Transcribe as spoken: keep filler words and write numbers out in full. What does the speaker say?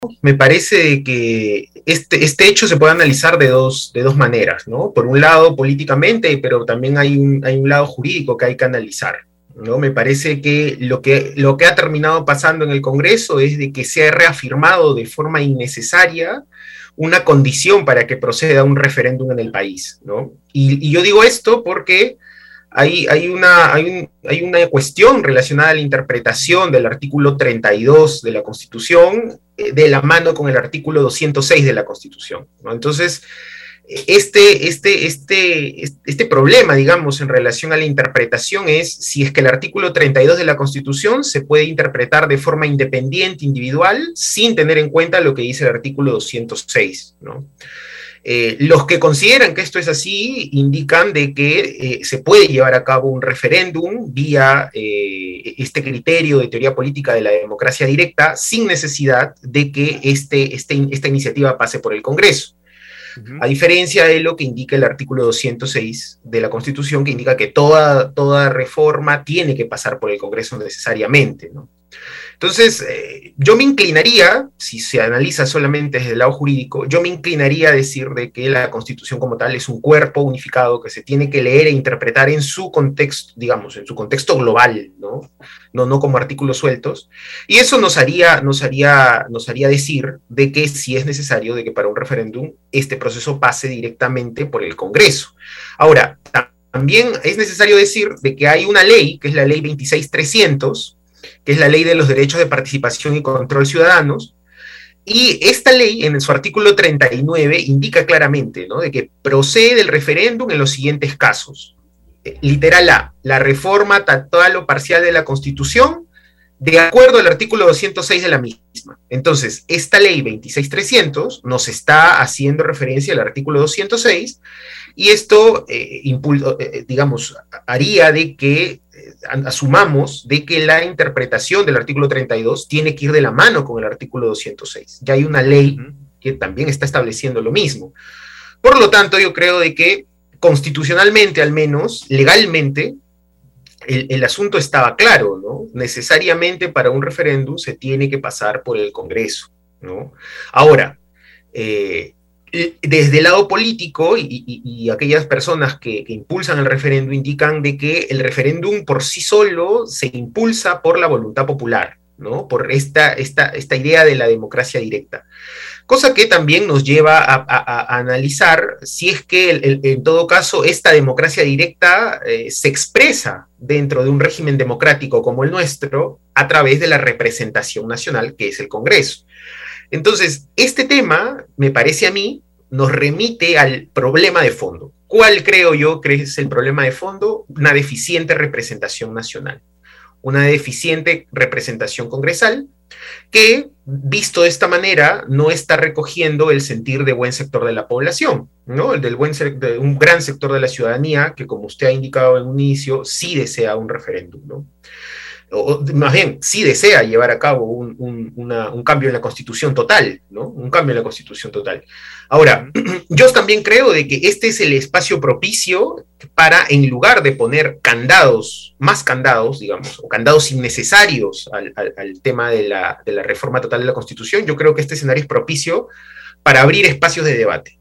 me parece que este, este hecho se puede analizar de dos, de dos maneras, ¿no? Por un lado, políticamente, pero también hay un, hay un lado jurídico que hay que analizar, ¿no? Me parece que lo, que lo que ha terminado pasando en el Congreso es de que se ha reafirmado de forma innecesaria una condición para que proceda un referéndum en el país, ¿no? Y, y yo digo esto porque hay, hay, una, hay, un, hay una cuestión relacionada a la interpretación del artículo treinta y dos de la Constitución eh, de la mano con el artículo doscientos seis de la Constitución, ¿no? Entonces, este, este, este, este problema, digamos, en relación a la interpretación es si es que el artículo treinta y dos de la Constitución se puede interpretar de forma independiente, individual, sin tener en cuenta lo que dice el artículo doscientos seis, ¿no? Eh, los que consideran que esto es así indican de que eh, se puede llevar a cabo un referéndum vía eh, este criterio de teoría política de la democracia directa sin necesidad de que este, este, esta iniciativa pase por el Congreso. Uh-huh. A diferencia de lo que indica el artículo doscientos seis de la Constitución, que indica que toda, toda reforma tiene que pasar por el Congreso necesariamente, ¿no? Entonces, eh, yo me inclinaría, si se analiza solamente desde el lado jurídico, yo me inclinaría a decir de que la Constitución como tal es un cuerpo unificado que se tiene que leer e interpretar en su contexto, digamos, en su contexto global, ¿no? No, no como artículos sueltos. Y eso nos haría, nos haría, nos haría decir de que si es necesario de que para un referéndum este proceso pase directamente por el Congreso. Ahora, también es necesario decir de que hay una ley, que es la ley veintiséis mil trescientos, que es la ley de los derechos de participación y control ciudadanos, y esta ley en su artículo treinta y nueve indica claramente, ¿no?, de que procede el referéndum en los siguientes casos. Eh, literal A, la reforma total o parcial de la Constitución, de acuerdo al artículo doscientos seis de la misma. Entonces, esta ley veintiséis mil trescientos nos está haciendo referencia al artículo doscientos seis, y esto, eh, impul- eh, digamos, haría de que asumamos de que la interpretación del artículo treinta y dos tiene que ir de la mano con el artículo doscientos seis. Ya hay una ley que también está estableciendo lo mismo. Por lo tanto, yo creo de que constitucionalmente, al menos, legalmente, el, el asunto estaba claro, ¿no? Necesariamente para un referéndum se tiene que pasar por el Congreso, ¿no? Ahora, eh, desde el lado político y, y, y aquellas personas que, que impulsan el referéndum indican de que el referéndum por sí solo se impulsa por la voluntad popular, ¿no? Por esta, esta, esta idea de la democracia directa. Cosa que también nos lleva a, a, a analizar si es que el, el, en todo caso esta democracia directa eh, se expresa dentro de un régimen democrático como el nuestro a través de la representación nacional que es el Congreso. Entonces, este tema, me parece a mí, nos remite al problema de fondo. ¿Cuál creo yo que es el problema de fondo? Una deficiente representación nacional, una deficiente representación congresal que, visto de esta manera, no está recogiendo el sentir de buen sector de la población, ¿no? El del buen de un gran sector de la ciudadanía que, como usted ha indicado en un inicio, sí desea un referéndum, ¿no? O más bien, sí desea llevar a cabo un, un, una, un cambio en la Constitución total, ¿no? Un cambio en la Constitución total. Ahora, yo también creo de que este es el espacio propicio para, en lugar de poner candados, más candados, digamos, o candados innecesarios al, al, al tema de la, de la reforma total de la Constitución, yo creo que este escenario es propicio para abrir espacios de debate.